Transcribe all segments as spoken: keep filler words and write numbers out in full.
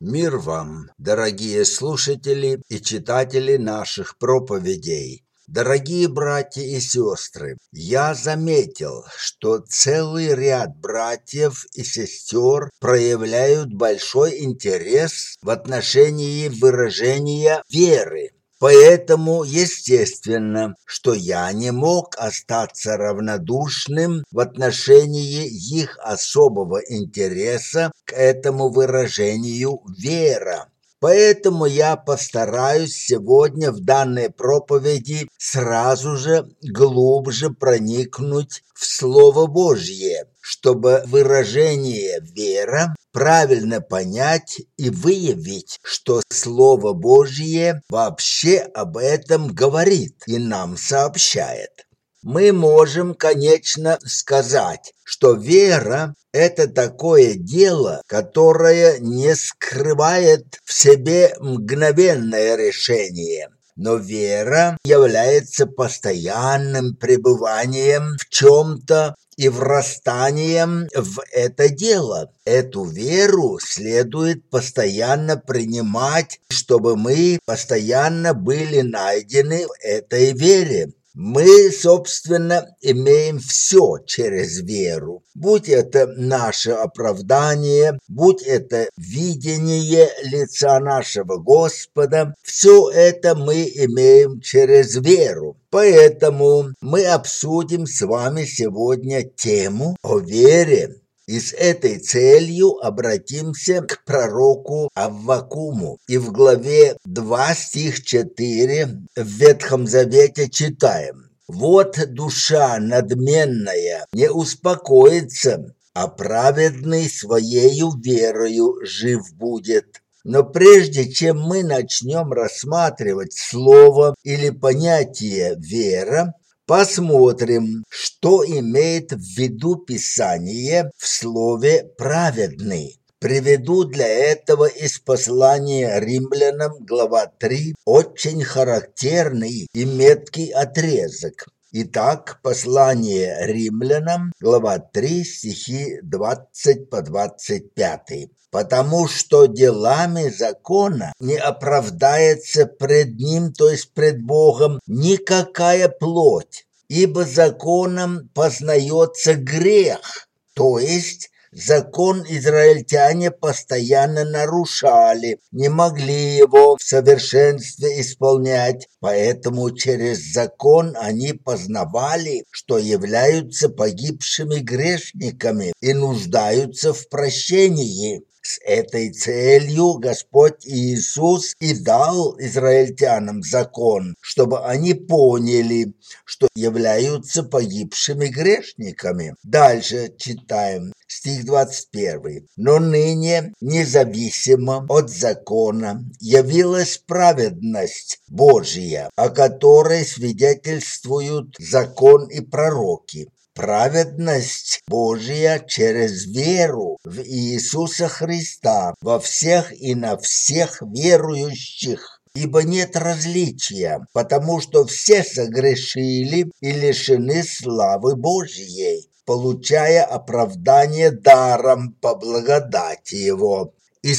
Мир вам, дорогие слушатели и читатели наших проповедей. Дорогие братья и сестры, я заметил, что целый ряд братьев и сестер проявляют большой интерес в отношении выражения веры. Поэтому естественно, что я не мог остаться равнодушным в отношении их особого интереса к этому выражению «вера». Поэтому я постараюсь сегодня в данной проповеди сразу же глубже проникнуть в Слово Божье, чтобы выражение «вера» правильно понять и выявить, что Слово Божье вообще об этом говорит и нам сообщает. Мы можем, конечно, сказать, что вера – это такое дело, которое не скрывает в себе мгновенное решение. Но вера является постоянным пребыванием в чем-то и врастанием в это дело. Эту веру следует постоянно принимать, чтобы мы постоянно были найдены в этой вере. Мы, собственно, имеем все через веру. Будь это наше оправдание, будь это видение лица нашего Господа, все это мы имеем через веру. Поэтому мы обсудим с вами сегодня тему о вере. И с этой целью обратимся к пророку Аввакуму. И в главе два, стих четыре в Ветхом Завете читаем: «Вот душа надменная не успокоится, а праведный своею верою жив будет». Но прежде чем мы начнем рассматривать слово или понятие «вера», посмотрим, что имеет в виду Писание в слове «праведный». Приведу для этого из послания Римлянам, глава три, очень характерный и меткий отрезок. Итак, послание Римлянам, глава три, стихи двадцать по двадцать пять. «Потому что делами закона не оправдается пред ним, то есть пред Богом, никакая плоть, ибо законом познается грех». То есть закон израильтяне постоянно нарушали, не могли его в совершенстве исполнять, поэтому через закон они познавали, что являются погибшими грешниками и нуждаются в прощении. С этой целью Господь Иисус и дал израильтянам закон, чтобы они поняли, что являются погибшими грешниками. Дальше читаем стих двадцать первый. «Но ныне, независимо от закона, явилась праведность Божья, о которой свидетельствуют закон и пророки». Праведность Божия через веру в Иисуса Христа во всех и на всех верующих. Ибо нет различия, потому что все согрешили и лишены славы Божьей, получая оправдание даром по благодати Его,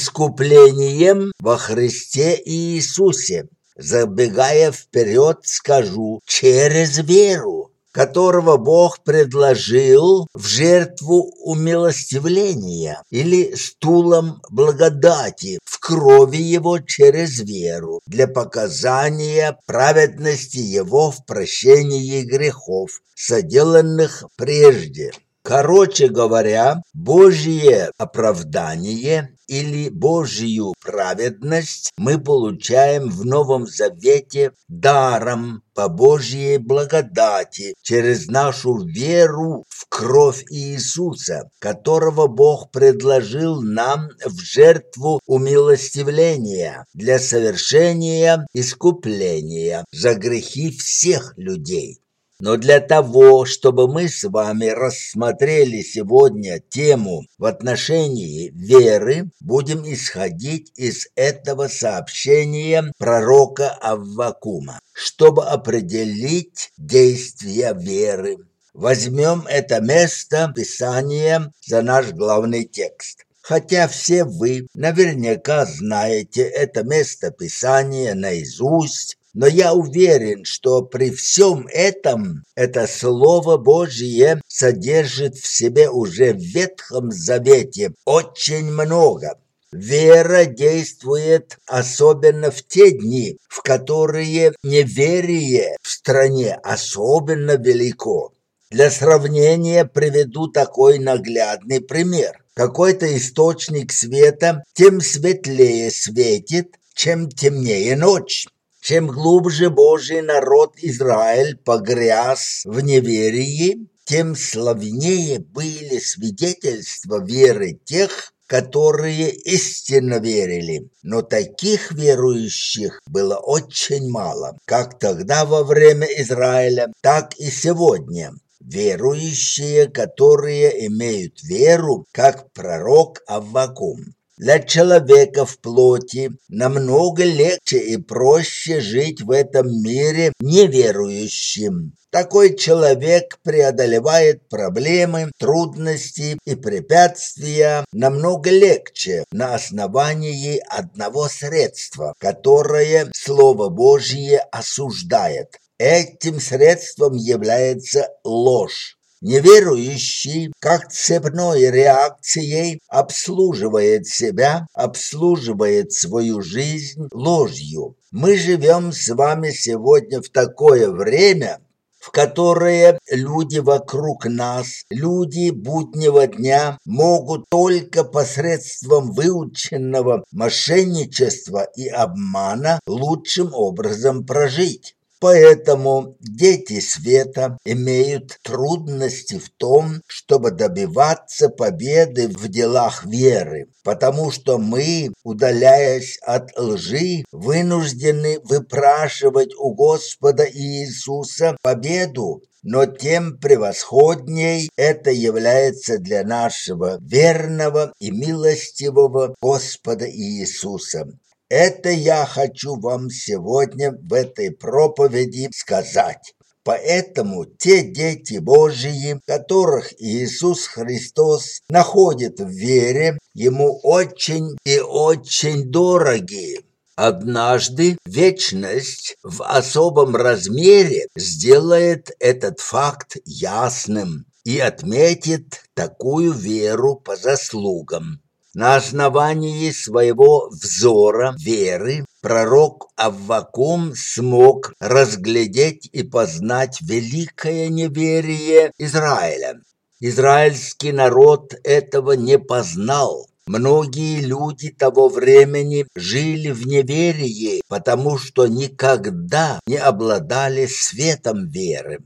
искуплением во Христе Иисусе. Забегая вперед, скажу, через веру, которого Бог предложил в жертву умилостивления или стулом благодати в крови Его через веру для показания праведности Его в прощении грехов, соделанных прежде. Короче говоря, Божье оправдание или Божью праведность мы получаем в Новом Завете даром по Божьей благодати через нашу веру в кровь Иисуса, которого Бог предложил нам в жертву умилостивления для совершения искупления за грехи всех людей. Но для того, чтобы мы с вами рассмотрели сегодня тему в отношении веры, будем исходить из этого сообщения пророка Аввакума, чтобы определить действия веры. Возьмем это место Писания за наш главный текст. Хотя все вы наверняка знаете это место Писания наизусть, но я уверен, что при всем этом это Слово Божье содержит в себе уже в Ветхом Завете очень много. Вера действует особенно в те дни, в которые неверие в стране особенно велико. Для сравнения приведу такой наглядный пример. Какой-то источник света тем светлее светит, чем темнее ночь. Чем глубже Божий народ Израиль погряз в неверии, тем славнее были свидетельства веры тех, которые истинно верили. Но таких верующих было очень мало, как тогда во время Израиля, так и сегодня. Верующие, которые имеют веру, как пророк Аввакум. Для человека в плоти намного легче и проще жить в этом мире неверующим. Такой человек преодолевает проблемы, трудности и препятствия намного легче на основании одного средства, которое Слово Божье осуждает. Этим средством является ложь. Неверующий, как цепной реакцией, обслуживает себя, обслуживает свою жизнь ложью. Мы живем с вами сегодня в такое время, в которое люди вокруг нас, люди буднего дня, могут только посредством выученного мошенничества и обмана лучшим образом прожить. Поэтому дети света имеют трудности в том, чтобы добиваться победы в делах веры, потому что мы, удаляясь от лжи, вынуждены выпрашивать у Господа Иисуса победу, но тем превосходней это является для нашего верного и милостивого Господа Иисуса. Это я хочу вам сегодня в этой проповеди сказать. Поэтому те дети Божьи, которых Иисус Христос находит в вере, Ему очень и очень дороги. Однажды вечность в особом размере сделает этот факт ясным и отметит такую веру по заслугам. На основании своего взора веры пророк Аввакум смог разглядеть и познать великое неверие Израиля. Израильский народ этого не познал. Многие люди того времени жили в неверии, потому что никогда не обладали светом веры.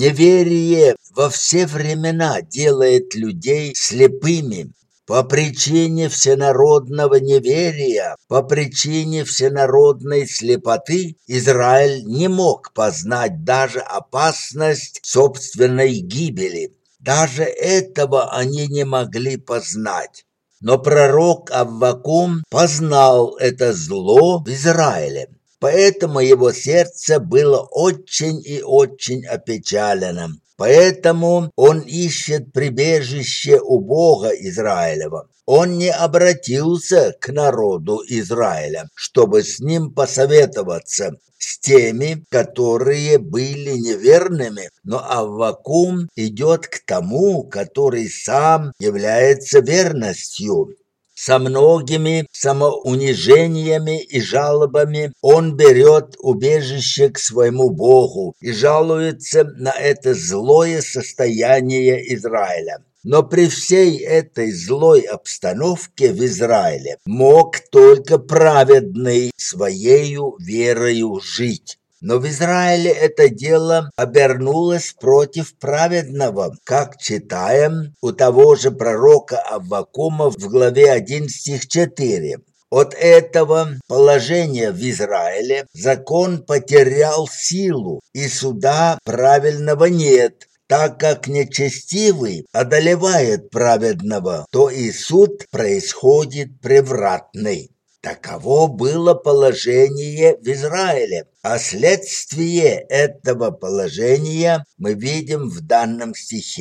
Неверие во все времена делает людей слепыми. По причине всенародного неверия, по причине всенародной слепоты Израиль не мог познать даже опасность собственной гибели. Даже этого они не могли познать. Но пророк Аввакум познал это зло в Израиле. Поэтому его сердце было очень и очень опечалено. Поэтому он ищет прибежище у Бога Израилева. Он не обратился к народу Израиля, чтобы с ним посоветоваться, с теми, которые были неверными. Но Аввакум идет к тому, который сам является верностью. Со многими самоунижениями и жалобами он берет убежище к своему Богу и жалуется на это злое состояние Израиля. Но при всей этой злой обстановке в Израиле мог только праведный своею верою жить. Но в Израиле это дело обернулось против праведного, как читаем у того же пророка Аввакума в главе один стих четыре. От этого положения в Израиле закон потерял силу, и суда праведного нет. Так как нечестивый одолевает праведного, то и суд происходит превратный. Таково было положение в Израиле, а следствие этого положения мы видим в данном стихе.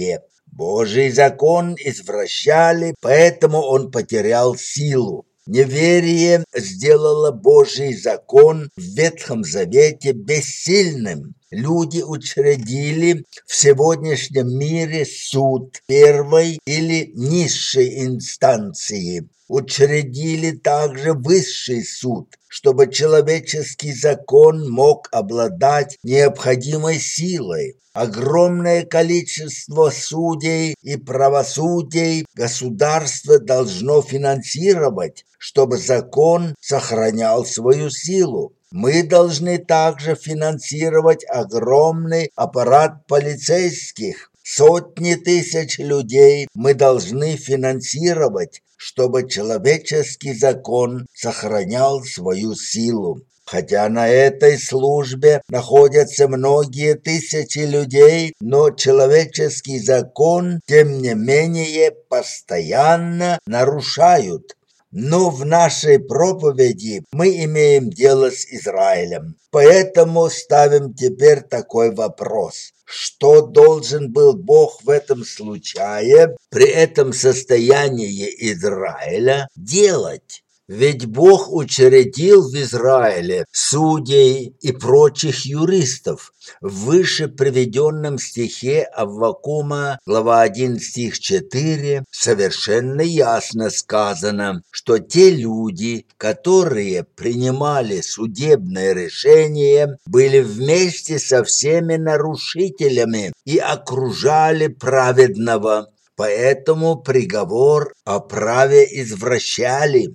Божий закон извращали, поэтому он потерял силу. Неверие сделало Божий закон в Ветхом Завете бессильным. Люди учредили в сегодняшнем мире суд первой или низшей инстанции. Учредили также высший суд, чтобы человеческий закон мог обладать необходимой силой. Огромное количество судей и правосудий государство должно финансировать, чтобы закон сохранял свою силу. Мы должны также финансировать огромный аппарат полицейских. Сотни тысяч людей мы должны финансировать, чтобы человеческий закон сохранял свою силу. Хотя на этой службе находятся многие тысячи людей, но человеческий закон, тем не менее, постоянно нарушают. Но в нашей проповеди мы имеем дело с Израилем. Поэтому ставим теперь такой вопрос. Что должен был Бог в этом случае, при этом состоянии Израиля, делать? Ведь Бог учредил в Израиле судей и прочих юристов. В выше приведенном стихе Аввакума, глава один, стих четыре, совершенно ясно сказано, что те люди, которые принимали судебное решение, были вместе со всеми нарушителями и окружали праведного. Поэтому приговор о праве извращали.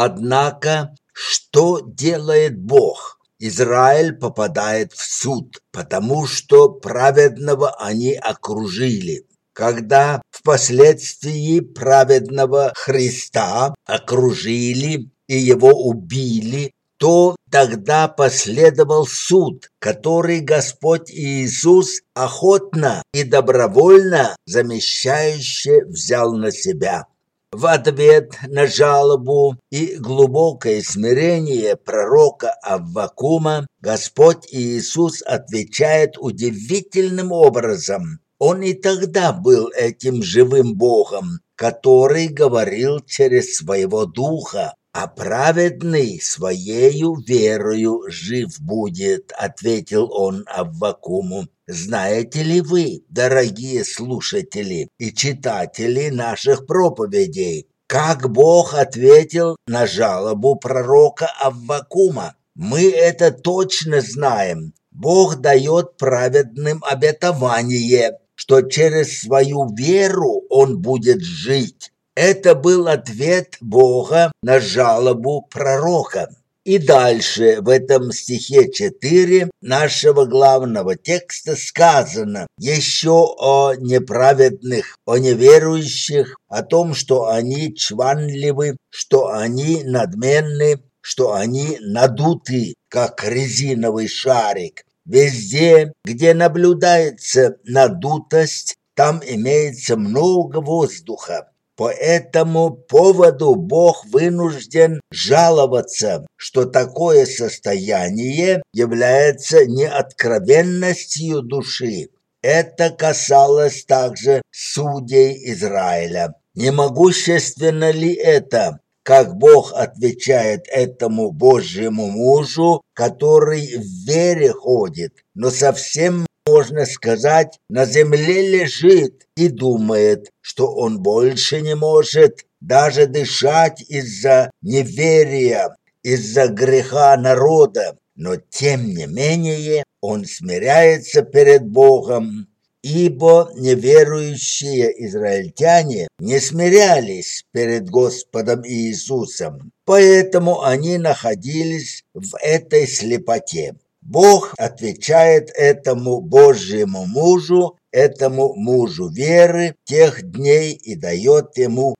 Однако, что делает Бог? Израиль попадает в суд, потому что праведного они окружили. Когда впоследствии праведного Христа окружили и его убили, то тогда последовал суд, который Господь Иисус охотно и добровольно замещающе взял на себя. В ответ на жалобу и глубокое смирение пророка Аввакума Господь Иисус отвечает удивительным образом. Он и тогда был этим живым Богом, который говорил через своего Духа, а праведный своею верою жив будет, ответил он Аввакуму. Знаете ли вы, дорогие слушатели и читатели наших проповедей, как Бог ответил на жалобу пророка Аввакума? Мы это точно знаем. Бог дает праведным обетование, что через свою веру он будет жить. Это был ответ Бога на жалобу пророка. И дальше в этом стихе четыре нашего главного текста сказано еще о неправедных, о неверующих, о том, что они чванливы, что они надменны, что они надуты, как резиновый шарик. Везде, где наблюдается надутость, там имеется много воздуха. По этому поводу Бог вынужден жаловаться, что такое состояние является неоткровенностью души. Это касалось также судей Израиля. Не могущественно ли это, как Бог отвечает этому Божьему мужу, который в вере ходит, но совсем, можно сказать, на земле лежит и думает, что он больше не может даже дышать из-за неверия, из-за греха народа, но тем не менее он смиряется перед Богом, ибо неверующие израильтяне не смирялись перед Господом Иисусом, поэтому они находились в этой слепоте. Бог отвечает этому Божьему мужу, этому мужу веры тех дней и дает ему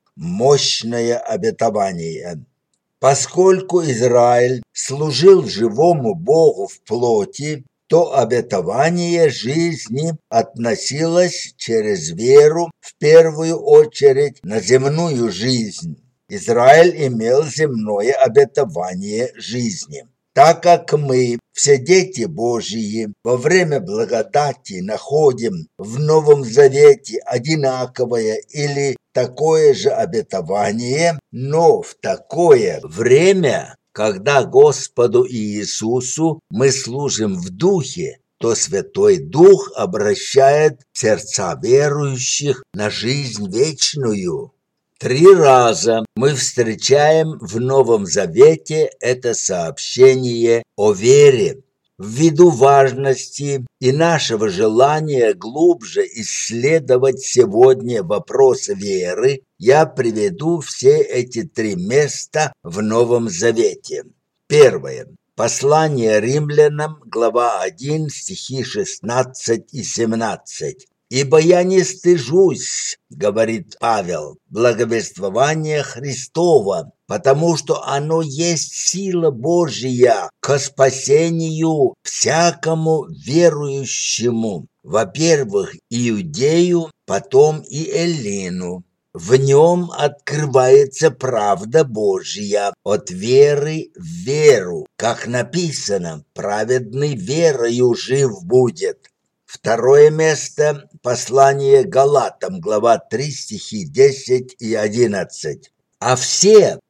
мощное обетование. Поскольку Израиль служил живому Богу в плоти, то обетование жизни относилось через веру в первую очередь на земную жизнь. Израиль имел земное обетование жизни. Так как мы, все дети Божьи, во время благодати находим в Новом Завете одинаковое или такое же обетование, но в такое время, когда Господу Иисусу мы служим в Духе, то Святой Дух обращает сердца верующих на жизнь вечную. Три раза мы встречаем в Новом Завете это сообщение о вере. Ввиду важности и нашего желания глубже исследовать сегодня вопрос веры, я приведу все эти три места в Новом Завете. Первое. Послание римлянам, глава один, стихи шестнадцать и семнадцать. «Ибо я не стыжусь, — говорит Павел, — благовествования Христова, потому что оно есть сила Божия ко спасению всякому верующему, во-первых, иудею, потом и эллину. В нем открывается правда Божья от веры в веру, как написано, праведный верою жив будет». Второе место – послание Галатам, глава три, стихи десять и одиннадцать. «А все,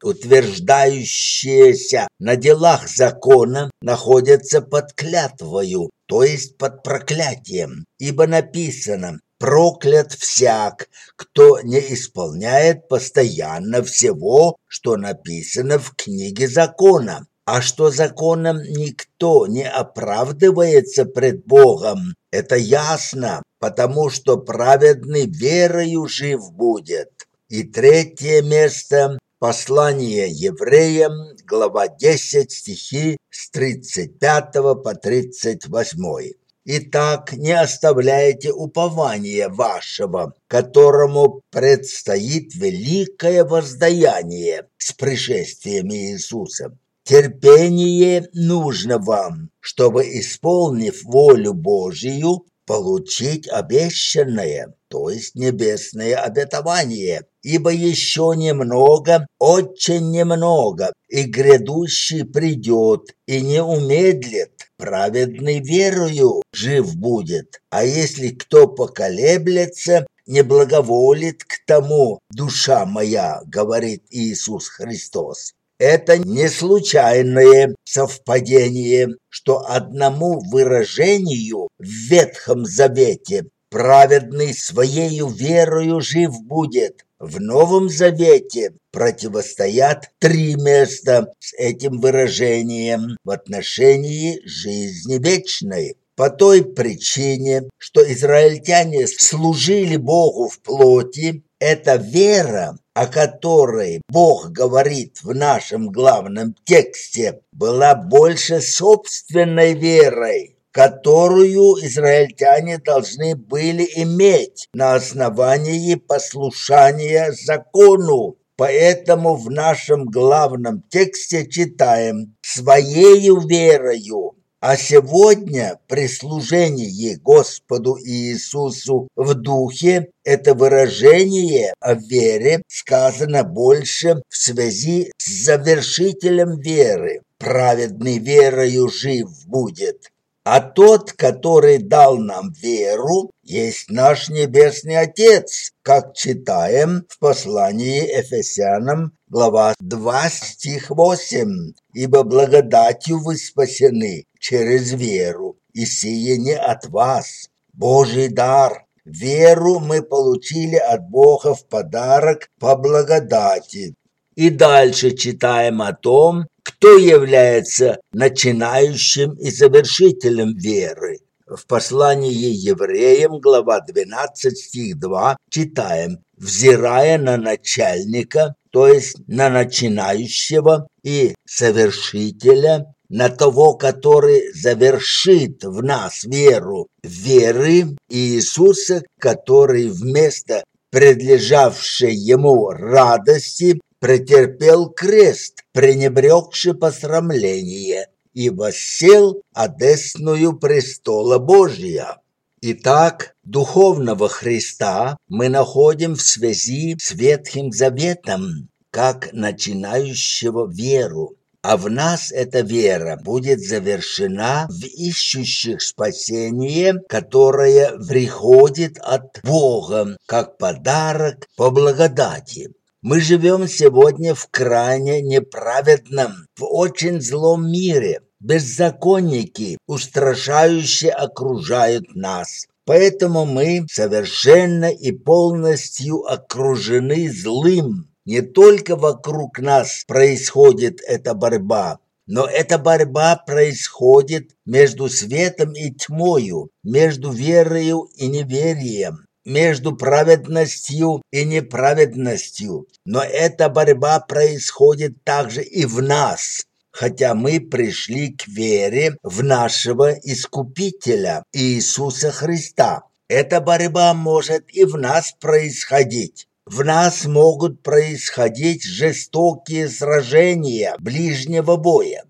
утверждающиеся на делах закона, находятся под клятвою, то есть под проклятием, ибо написано: проклят всяк, кто не исполняет постоянно всего, что написано в книге закона. А что законом никто не оправдывается пред Богом, это ясно, потому что праведный верою жив будет». И третье место – послание евреям, глава десять, стихи с тридцать пятого по тридцать восьмой. «Итак, не оставляйте упования вашего, которому предстоит великое воздаяние с пришествием Иисуса. Терпение нужно вам, чтобы, исполнив волю Божию, получить обещанное, то есть небесное обетование. Ибо еще немного, очень немного, и грядущий придет, и не умедлит, праведный верою жив будет. А если кто поколеблется, не благоволит к тому, душа моя, говорит Иисус Христос». Это не случайное совпадение, что одному выражению в Ветхом Завете «праведный своею верою жив будет», в Новом Завете противостоят три места с этим выражением в отношении жизни вечной. По той причине, что израильтяне служили Богу в плоти, эта вера, о которой Бог говорит в нашем главном тексте, была больше собственной верой, которую израильтяне должны были иметь на основании послушания закону. Поэтому в нашем главном тексте читаем «своею верою». А сегодня при служении Господу Иисусу в Духе это выражение о вере сказано больше в связи с завершителем веры. Праведный верою жив будет. А тот, который дал нам веру, есть наш Небесный Отец, как читаем в послании Ефесянам, глава два, стих восемь. «Ибо благодатью вы спасены через веру, и сие не от вас, Божий дар. Веру мы получили от Бога в подарок по благодати». И дальше читаем о том, кто является начинающим и завершителем веры. В послании евреям, глава двенадцать, стих два, читаем: «Взирая на начальника, то есть на начинающего и совершителя, на того, который завершит в нас веру, веры Иисуса, который вместо предлежавшей ему радости претерпел крест, пренебрегши посрамление, и воссел одесную престола Божия». Итак, духовного Христа мы находим в связи с Ветхим Заветом, как начинающего веру, а в нас эта вера будет завершена в ищущих спасение, которое приходит от Бога, как подарок по благодати. Мы живем сегодня в крайне неправедном, в очень злом мире. Беззаконники устрашающе окружают нас. Поэтому мы совершенно и полностью окружены злым. Не только вокруг нас происходит эта борьба, но эта борьба происходит между светом и тьмою, между верою и неверием, между праведностью и неправедностью. Но эта борьба происходит также и в нас, хотя мы пришли к вере в нашего Искупителя Иисуса Христа. Эта борьба может и в нас происходить. В нас могут происходить жестокие сражения ближнего боя.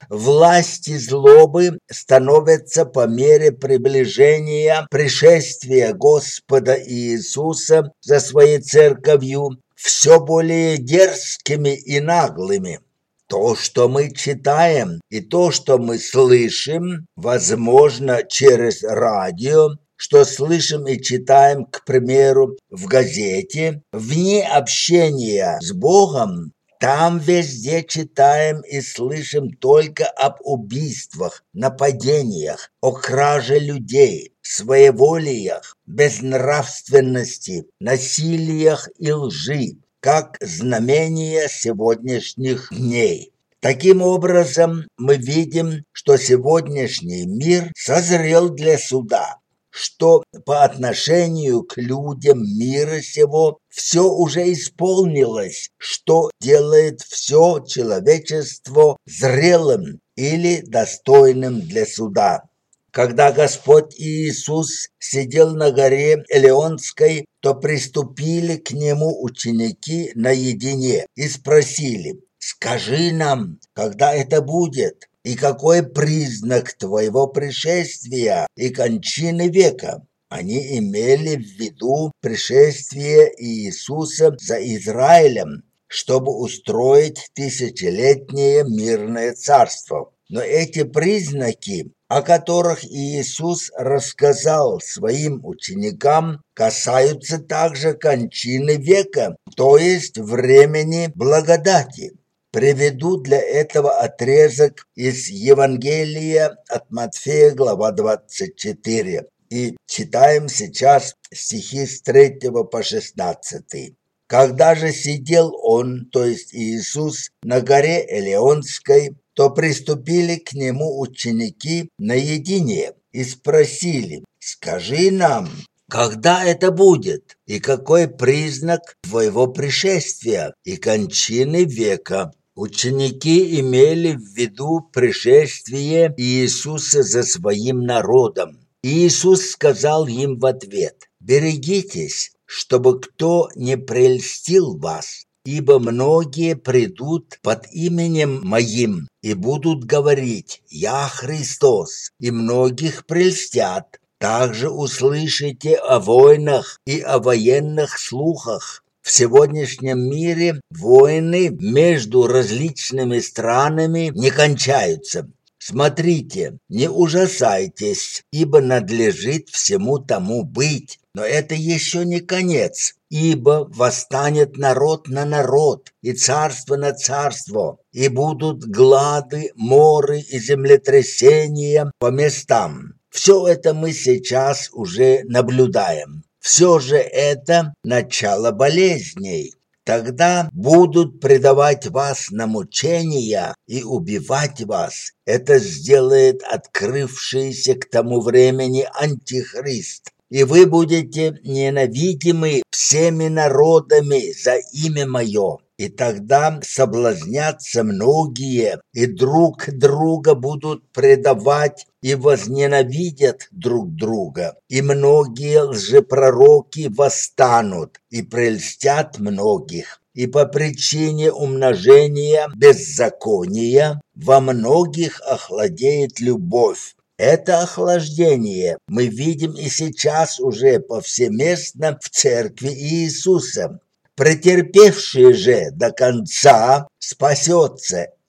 Власти злобы становятся по мере приближения пришествия Господа Иисуса за своей церковью все более дерзкими и наглыми. То, что мы читаем, и то, что мы слышим, возможно, через радио, что слышим и читаем, к примеру, в газете, вне общения с Богом, там везде читаем и слышим только об убийствах, нападениях, о краже людей, своеволиях, безнравственности, насилиях и лжи, как знамения сегодняшних дней. Таким образом, мы видим, что сегодняшний мир созрел для суда, что по отношению к людям мира сего все уже исполнилось, что делает все человечество зрелым или достойным для суда. Когда Господь Иисус сидел на горе Элеонской, то приступили к Нему ученики наедине и спросили: «Скажи нам, когда это будет, и какой признак Твоего пришествия и кончины века?» Они имели в виду пришествие Иисуса за Израилем, чтобы устроить тысячелетнее мирное царство. Но эти признаки, о которых Иисус рассказал своим ученикам, касаются также кончины века, то есть времени благодати. Приведу для этого отрезок из Евангелия от Матфея, глава двадцать четыре. И читаем сейчас стихи с третьего по шестнадцатый. «Когда же сидел он, то есть Иисус, на горе Элеонской, то приступили к нему ученики наедине и спросили: «Скажи нам, когда это будет, и какой признак твоего пришествия и кончины века?» Ученики имели в виду пришествие Иисуса за своим народом. Иисус сказал им в ответ: «Берегитесь, чтобы кто не прельстил вас, ибо многие придут под именем Моим и будут говорить: Я Христос, и многих прельстят. Также услышите о войнах и о военных слухах. В сегодняшнем мире войны между различными странами не кончаются. Смотрите, не ужасайтесь, ибо надлежит всему тому быть. Но это еще не конец, ибо восстанет народ на народ, и царство на царство, и будут глады, моры и землетрясения по местам. Все это мы сейчас уже наблюдаем. Все же это начало болезней. Тогда будут предавать вас на мучения и убивать вас. Это сделает открывшийся к тому времени Антихрист. И вы будете ненавидимы всеми народами за имя Мое. И тогда соблазнятся многие, и друг друга будут предавать, и возненавидят друг друга. И многие лжепророки восстанут, и прельстят многих. И по причине умножения беззакония во многих охладеет любовь. Это охлаждение мы видим и сейчас уже повсеместно в церкви Иисуса. Претерпевший же до конца спасется.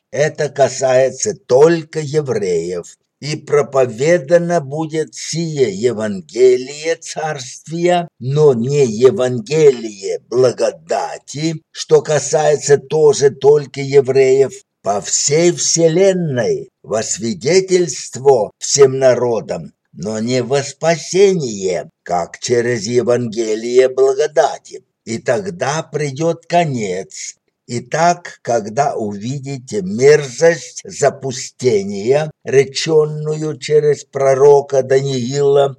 Это касается только евреев. И проповедано будет сие Евангелие Царствия, но не Евангелие благодати, что касается тоже только евреев, по всей вселенной, во свидетельство всем народам, но не во спасение, как через Евангелие благодати. И тогда придет конец. Итак, когда увидите мерзость запустения, реченную через пророка Даниила,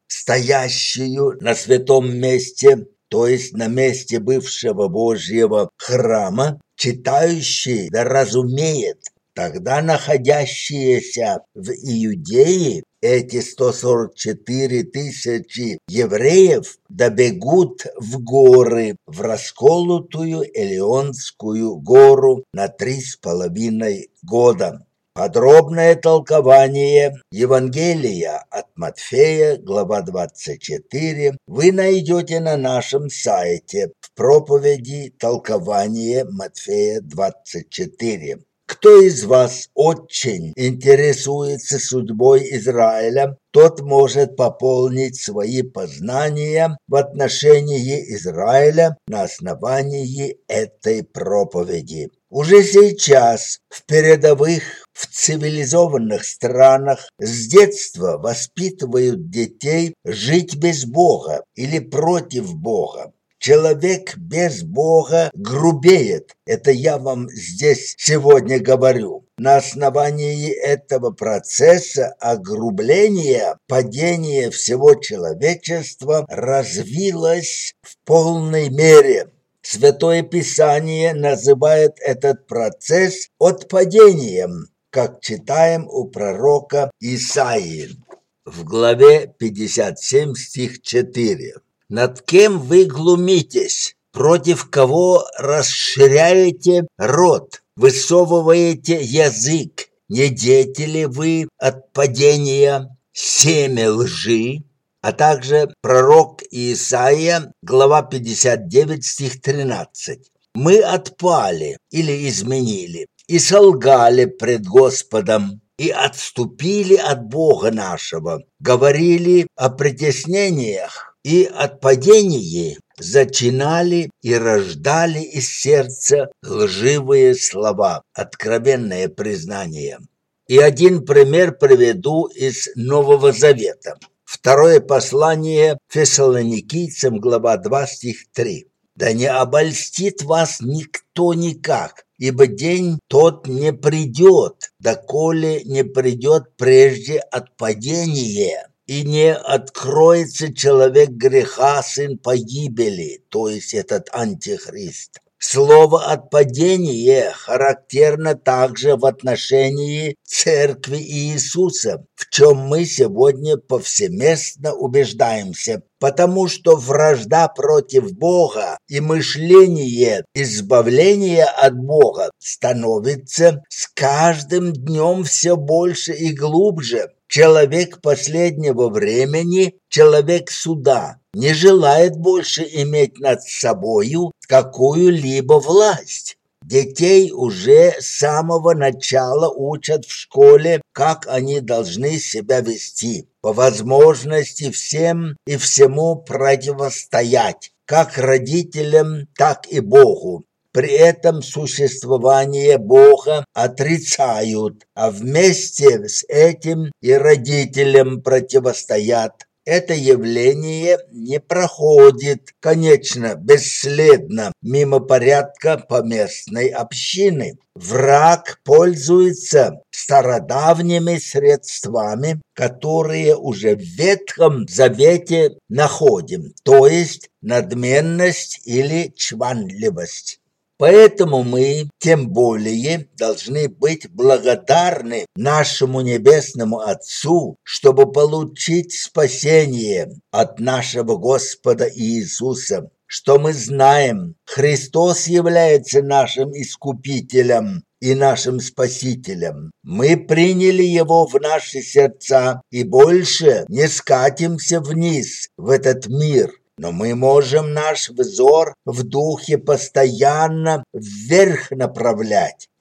стоящую на святом месте, то есть на месте бывшего Божьего храма, читающий да разумеет, тогда находящиеся в Иудее, эти сто сорок четыре тысячи евреев, добегут в горы, в расколотую Элеонскую гору на три с половиной года. Подробное толкование Евангелия от Матфея, глава двадцать четыре, вы найдете на нашем сайте в проповеди «Толкование Матфея двадцать четыре». Кто из вас очень интересуется судьбой Израиля, тот может пополнить свои познания в отношении Израиля на основании этой проповеди. Уже сейчас в передовых, в цивилизованных странах с детства воспитывают детей жить без Бога или против Бога. Человек без Бога грубеет. Это я вам здесь сегодня говорю. На основании этого процесса огрубления падение всего человечества развилось в полной мере. Святое Писание называет этот процесс отпадением, как читаем у пророка Исаии в главе пятьдесят семь, стих четыре. Над кем вы глумитесь, против кого расширяете рот, высовываете язык, не дети ли вы от падения, семя лжи? А также пророк Исаия, глава пятьдесят девять, стих тринадцать. Мы отпали или изменили и солгали пред Господом, и отступили от Бога нашего, говорили о притеснениях, и отпадении зачинали и рождали из сердца лживые слова, откровенное признание. И один пример приведу из Нового Завета. Второе послание Фессалоникийцам, глава два, стих три. «Да не обольстит вас никто никак, ибо день тот не придет, доколе не придет прежде отпадение». И не откроется человек греха, сын погибели, то есть этот антихрист. Слово «отпадение» характерно также в отношении Церкви Иисуса, в чем мы сегодня повсеместно убеждаемся, потому что вражда против Бога и мышление избавления от Бога становится с каждым днем все больше и глубже. Человек последнего времени, человек суда, не желает больше иметь над собою какую-либо власть. Детей уже с самого начала учат в школе, как они должны себя вести, по возможности всем и всему противостоять, как родителям, так и Богу. При этом существование Бога отрицают, а вместе с этим и родителям противостоят. Это явление не проходит, конечно, бесследно мимо порядка поместной общины. Враг пользуется стародавними средствами, которые уже в Ветхом Завете находим, то есть надменность или чванливость. Поэтому мы тем более должны быть благодарны нашему Небесному Отцу, чтобы получить спасение от нашего Господа Иисуса, что мы знаем, Христос является нашим Искупителем и нашим Спасителем. Мы приняли Его в наши сердца и больше не скатимся вниз в этот мир. Но мы можем наш взор в духе постоянно вверх направлять.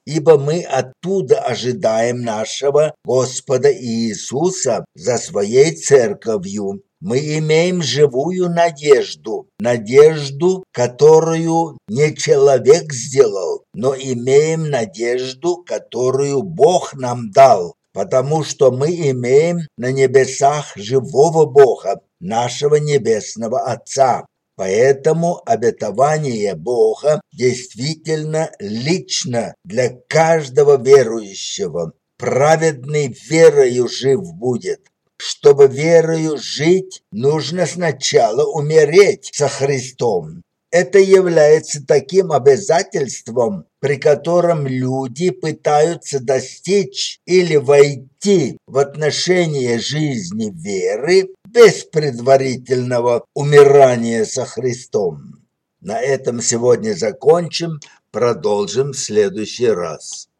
ибо мы оттуда ожидаем нашего Господа Иисуса за Своей церковью. Мы имеем живую надежду, надежду, которую не человек сделал, но имеем надежду, которую Бог нам дал, потому что мы имеем на небесах живого Бога, нашего Небесного Отца. Поэтому обетование Бога действительно лично для каждого верующего. Праведный верою жив будет. Чтобы верою жить, нужно сначала умереть со Христом. Это является таким обязательством, при котором люди пытаются достичь или войти в отношение жизни веры без предварительного умирания со Христом. На этом сегодня закончим, продолжим в следующий раз.